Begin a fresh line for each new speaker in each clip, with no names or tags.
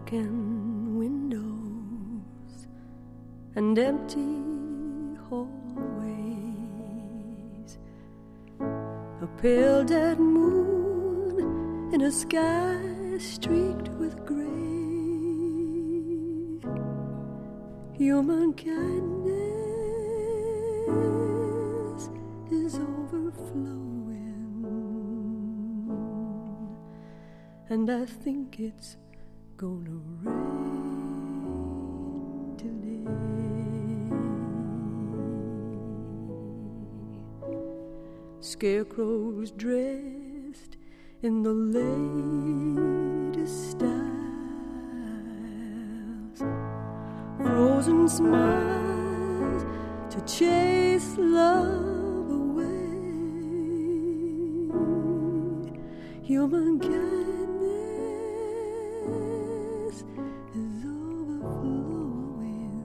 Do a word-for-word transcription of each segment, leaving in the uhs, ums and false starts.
broken windows and empty hallways, a pale dead moon in a sky streaked with gray. Human kindness is overflowing, and I think it's gonna rain today. Scarecrows dressed in the latest styles, frozen smiles to chase love away. Human kindness is overflowing,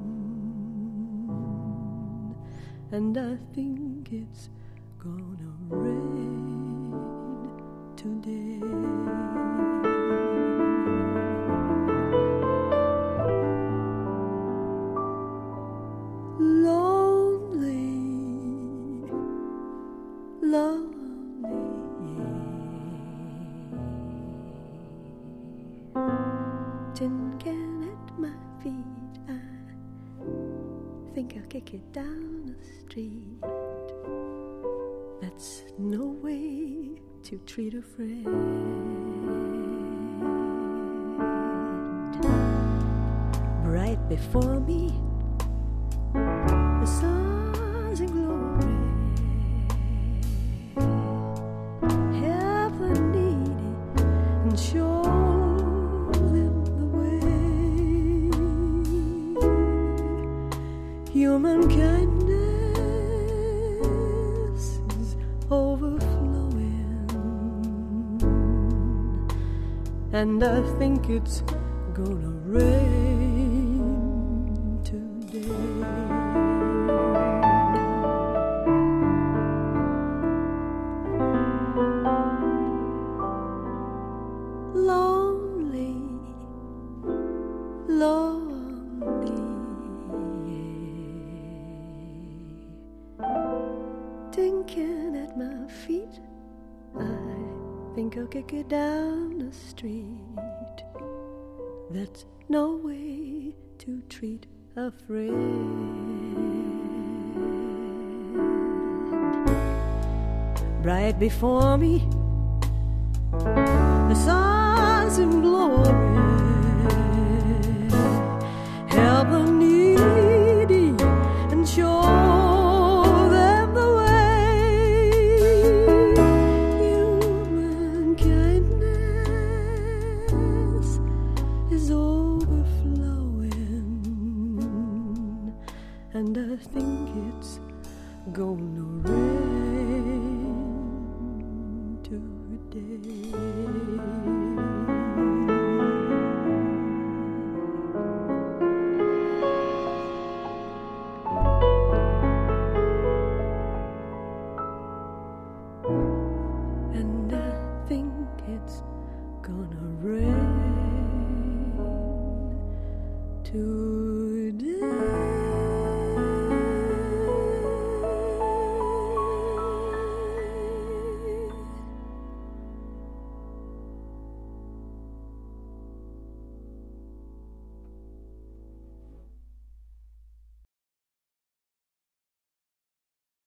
and I think it's gonna rain today. Lonely, lonely, tin can at my feet. I think I'll kick it down the street. That's no way to treat a friend. Right before me, the sun's in glory. Help the needy and show them the way. Human kindness is overflowing, and I think it's gonna rain today. Lonely, lonely, thinking at my feet. I think I'll kick it down the street. That's no way to treat a friend. Right before me, the sun's in glory. Help the needy and show them the way. Human kindness is overflowing, and I think it's gonna rain today.